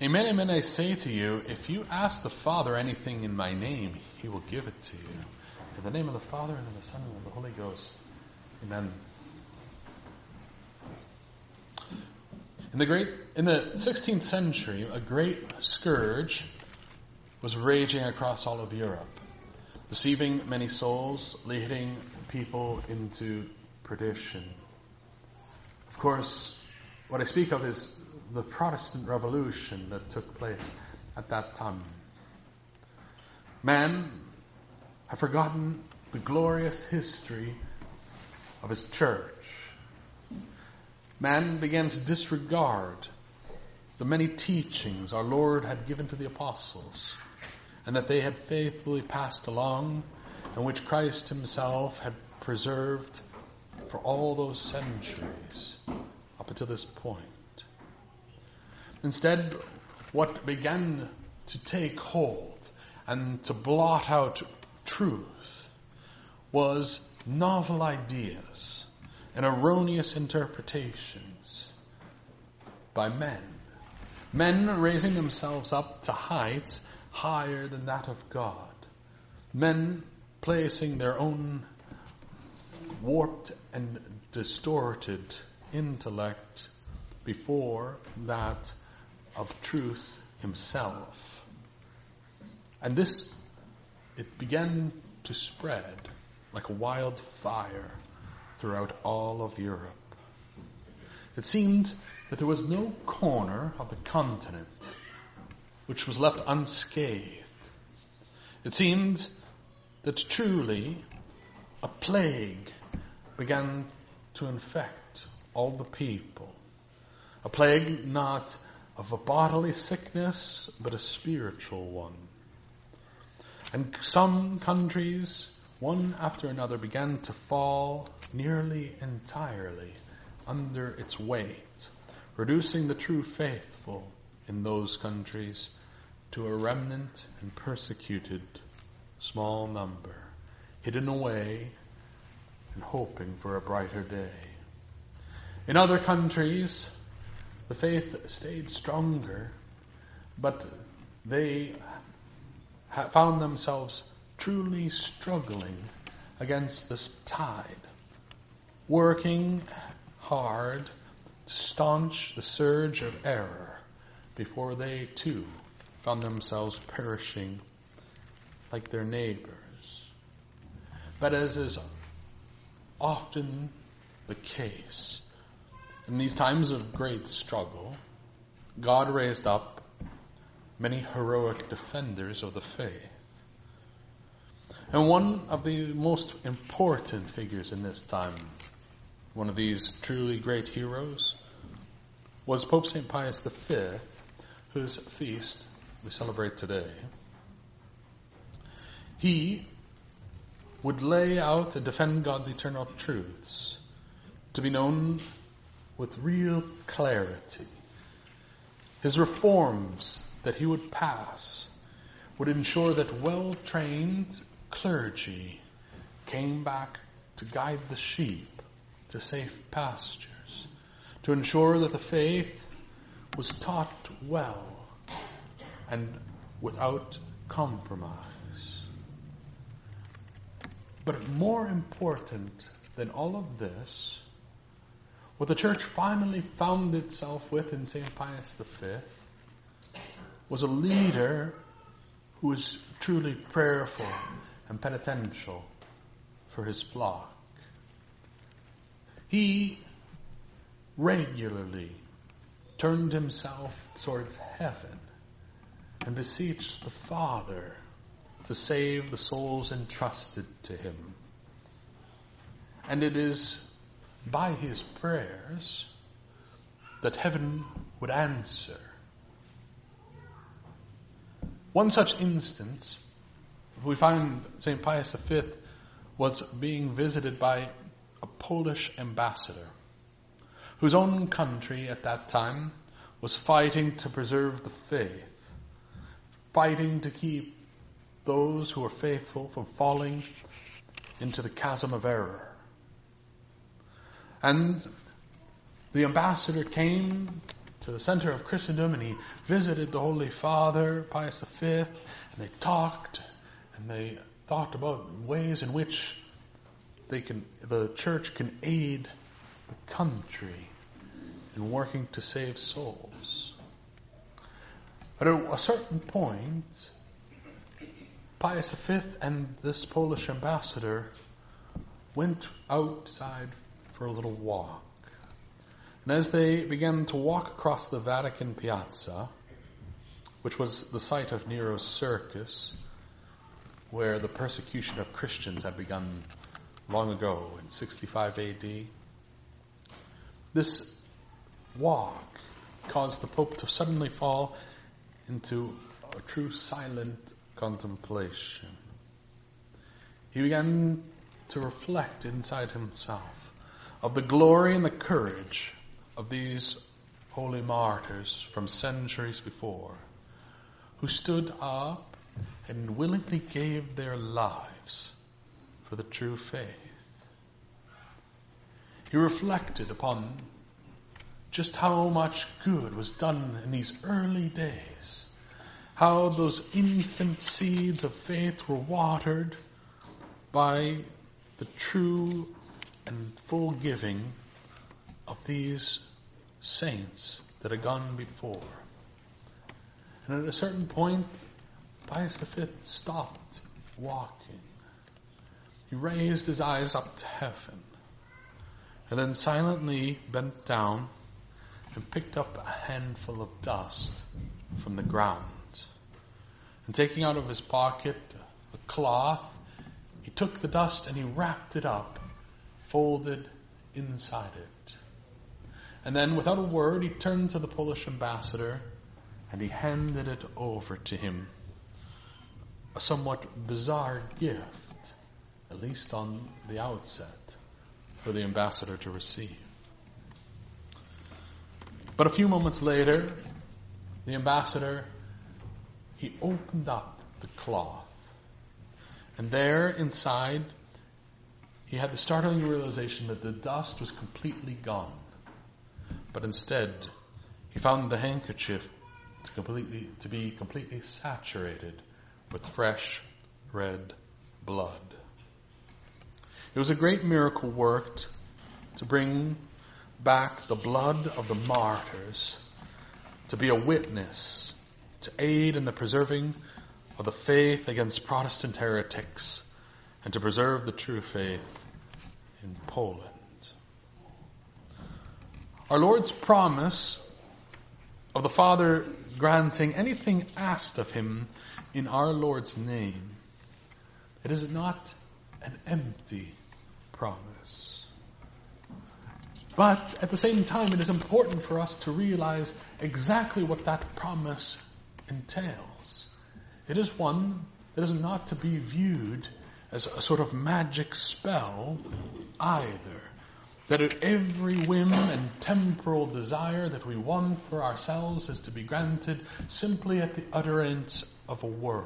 Amen, amen, I say to you, if you ask the Father anything in my name, he will give it to you. In the name of the Father, and of the Son, and of the Holy Ghost. Amen. In the 16th century, a great scourge was raging across all of Europe, deceiving many souls, leading people into perdition. Of course, what I speak of is the Protestant Revolution that took place at that time. Man had forgotten the glorious history of his church. Man began to disregard the many teachings our Lord had given to the apostles, and that they had faithfully passed along, and which Christ himself had preserved for all those centuries up until this point. Instead, what began to take hold and to blot out truth was novel ideas and erroneous interpretations by men. Men raising themselves up to heights higher than that of God. Men placing their own warped and distorted intellect before that of truth himself. And this, it began to spread like a wildfire throughout all of Europe. It seemed that there was no corner of the continent which was left unscathed. It seemed that truly a plague began to infect all the people. A plague not of a bodily sickness, but a spiritual one. And some countries, one after another, began to fall nearly entirely under its weight, reducing the true faithful in those countries to a remnant and persecuted small number, hidden away and hoping for a brighter day. In other countries, the faith stayed stronger, but they found themselves truly struggling against this tide, working hard to staunch the surge of error before they too found themselves perishing like their neighbors. But as is often the case, in these times of great struggle, God raised up many heroic defenders of the faith. And one of the most important figures in this time, one of these truly great heroes, was Pope St. Pius V, whose feast we celebrate today. He would lay out and defend God's eternal truths to be known with real clarity. His reforms that he would pass would ensure that well-trained clergy came back to guide the sheep to safe pastures, to ensure that the faith was taught well and without compromise. But more important than all of this, what the church finally found itself with in St. Pius V was a leader who was truly prayerful and penitential for his flock. He regularly turned himself towards heaven and beseeched the Father to save the souls entrusted to him. And it is by his prayers that heaven would answer. One such instance, we find St. Pius V was being visited by a Polish ambassador whose own country at that time was fighting to preserve the faith, fighting to keep those who were faithful from falling into the chasm of error. And the ambassador came to to the center of Christendom, and he visited the Holy Father, Pius V, and they talked, and they thought about ways in which the church can aid the country in working to save souls. But at a certain point, Pius V and this Polish ambassador went outside for a little walk. And as they began to walk across the Vatican Piazza, which was the site of Nero's circus, where the persecution of Christians had begun long ago in 65 AD, this walk caused the Pope to suddenly fall into a true silent contemplation. He began to reflect inside himself of the glory and the courage of these holy martyrs from centuries before, who stood up and willingly gave their lives for the true faith. He reflected upon just how much good was done in these early days, how those infant seeds of faith were watered by the true and full giving of these saints that had gone before. And at a certain point, Pius V stopped walking. He raised his eyes up to heaven, and then silently bent down and picked up a handful of dust from the ground. And taking out of his pocket a cloth, he took the dust and he wrapped it up, folded inside it. And then, without a word, he turned to the Polish ambassador and he handed it over to him. A somewhat bizarre gift, at least on the outset, for the ambassador to receive. But a few moments later, the ambassador, he opened up the cloth. And there inside, he had the startling realization that the dust was completely gone. But instead, he found the handkerchief to be completely saturated with fresh red blood. It was a great miracle worked to bring back the blood of the martyrs, to be a witness, to aid in the preserving of the faith against Protestant heretics, and to preserve the true faith in Poland. Our Lord's promise of the Father granting anything asked of him in our Lord's name, it is not an empty promise. But at the same time, it is important for us to realize exactly what that promise entails. It is one that is not to be viewed as a sort of magic spell either. That at every whim and temporal desire that we want for ourselves is to be granted simply at the utterance of a word.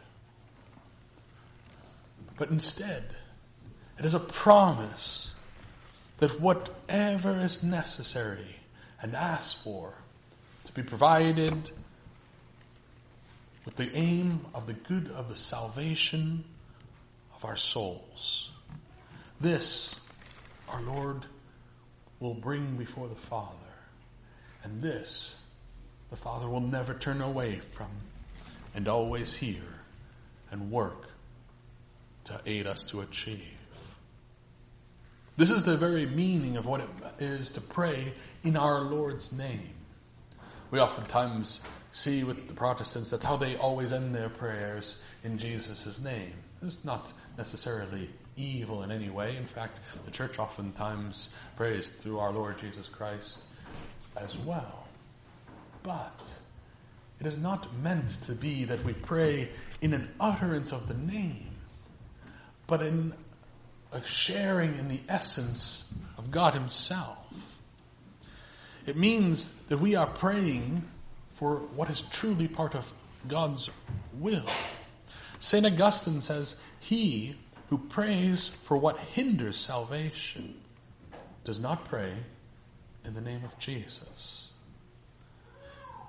But instead, it is a promise that whatever is necessary and asked for to be provided with the aim of the good of the salvation of our souls. This, our Lord will bring before the Father. And this, the Father will never turn away from and always hear and work to aid us to achieve. This is the very meaning of what it is to pray in our Lord's name. We oftentimes see with the Protestants, that's how they always end their prayers, in Jesus' name. It's not necessarily evil in any way. In fact, the church oftentimes prays through our Lord Jesus Christ as well. But it is not meant to be that we pray in an utterance of the name, but in a sharing in the essence of God Himself. It means that we are praying for what is truly part of God's will. St. Augustine says, "He who prays for what hinders salvation does not pray in the name of Jesus."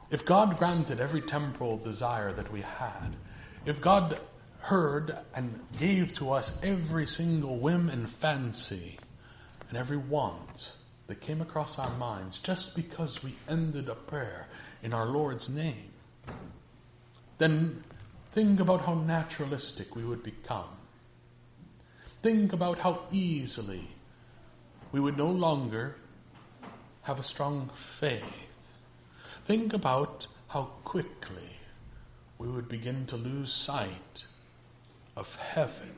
If God granted every temporal desire that we had, if God heard and gave to us every single whim and fancy and every want that came across our minds just because we ended a prayer in our Lord's name, then think about how naturalistic we would become. Think about how easily we would no longer have a strong faith. Think about how quickly we would begin to lose sight of heaven.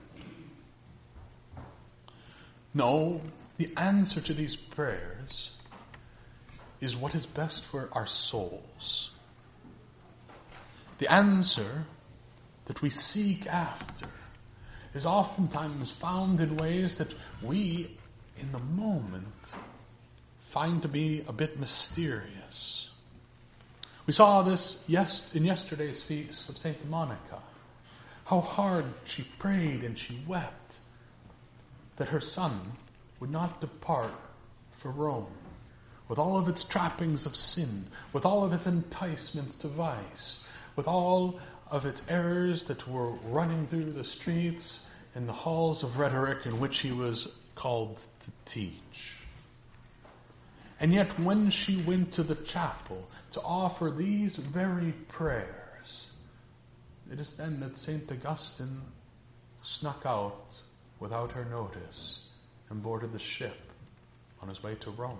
No, the answer to these prayers is what is best for our souls. The answer that we seek after is oftentimes found in ways that we, in the moment, find to be a bit mysterious. We saw this in yesterday's feast of St. Monica. How hard she prayed and she wept that her son would not depart for Rome, with all of its trappings of sin, with all of its enticements to vice, with all of its errors that were running through the streets and the halls of rhetoric in which he was called to teach. And yet when she went to the chapel to offer these very prayers, it is then that St. Augustine snuck out without her notice and boarded the ship on his way to Rome.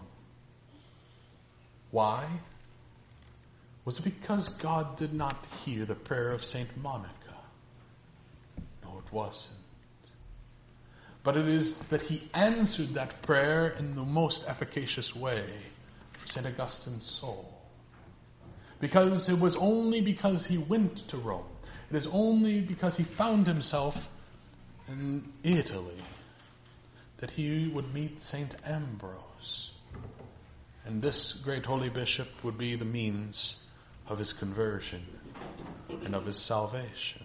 Why? Was it because God did not hear the prayer of St. Monica? No, it wasn't. But it is that he answered that prayer in the most efficacious way for St. Augustine's soul. Because it was only because he went to Rome, it is only because he found himself in Italy that he would meet St. Ambrose. And this great holy bishop would be the means of his conversion and of his salvation.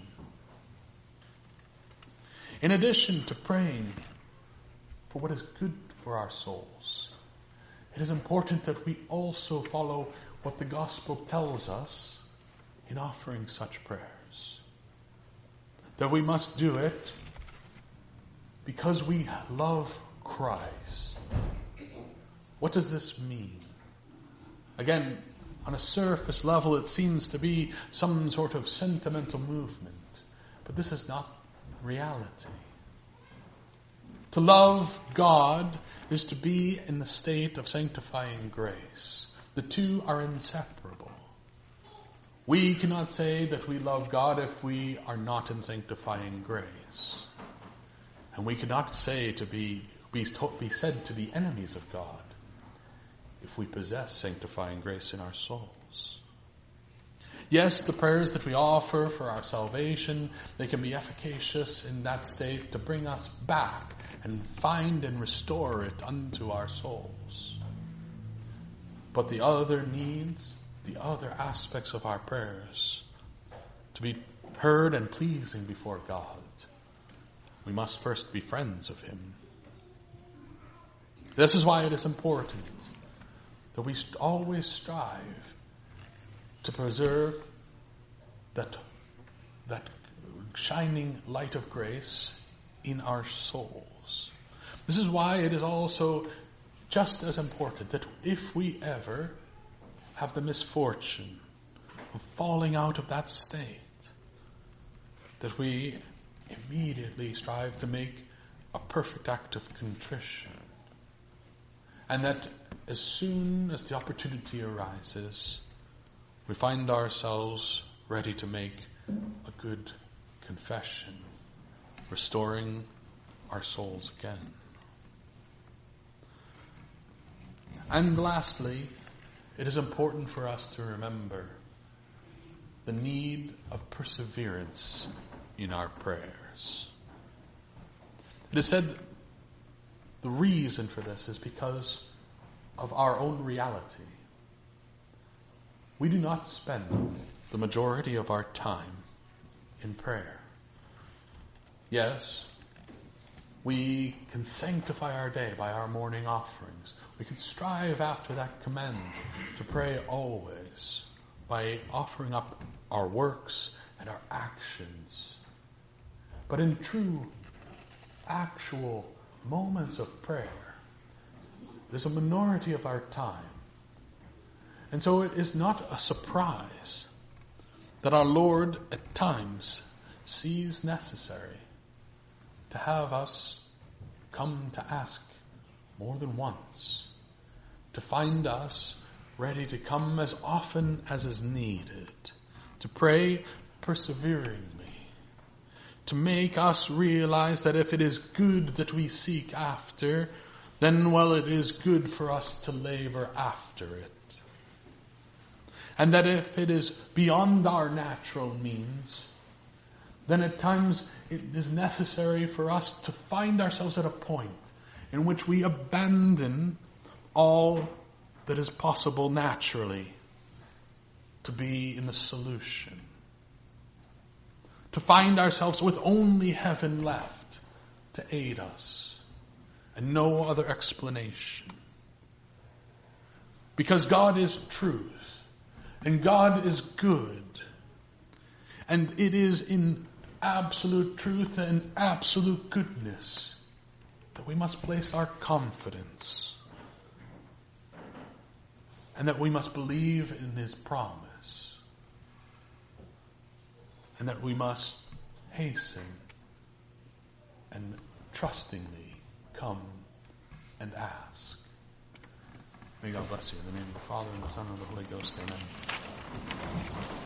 In addition to praying for what is good for our souls, it is important that we also follow what the gospel tells us in offering such prayers. That we must do it because we love Christ. What does this mean? Again, on a surface level, it seems to be some sort of sentimental movement. But this is not reality. To love God is to be in the state of sanctifying grace. The two are inseparable. We cannot say that we love God if we are not in sanctifying grace. And we cannot say to be said to be enemies of God if we possess sanctifying grace in our souls. Yes, the prayers that we offer for our salvation, they can be efficacious in that state to bring us back and find and restore it unto our souls. But the other needs, the other aspects of our prayers, to be heard and pleasing before God, we must first be friends of Him. This is why it is important that we always strive to preserve that shining light of grace in our souls. This is why it is also just as important that if we ever have the misfortune of falling out of that state, that we immediately strive to make a perfect act of contrition. And that as soon as the opportunity arises, we find ourselves ready to make a good confession, restoring our souls again. And lastly, it is important for us to remember the need of perseverance in our prayers. It is said the reason for this is because of our own reality. We do not spend the majority of our time in prayer. Yes, we can sanctify our day by our morning offerings. We can strive after that command to pray always. by offering up our works and our actions, but in true, actual moments of prayer. There's a minority of our time. And so it is not a surprise that our Lord at times sees necessary to have us come to ask more than once, to find us ready to come as often as is needed, to pray perseveringly, to make us realize that if it is good that we seek after, then, well, it is good for us to labor after it. And that if it is beyond our natural means, then at times it is necessary for us to find ourselves at a point in which we abandon all that is possible naturally to be in the solution. To find ourselves with only heaven left to aid us and no other explanation. Because God is truth and God is good, and it is in absolute truth and absolute goodness that we must place our confidence, and that we must believe in His promise, and that we must hasten and trustingly come and ask. May God bless you. In the name of the Father, and the Son, and the Holy Ghost. Amen.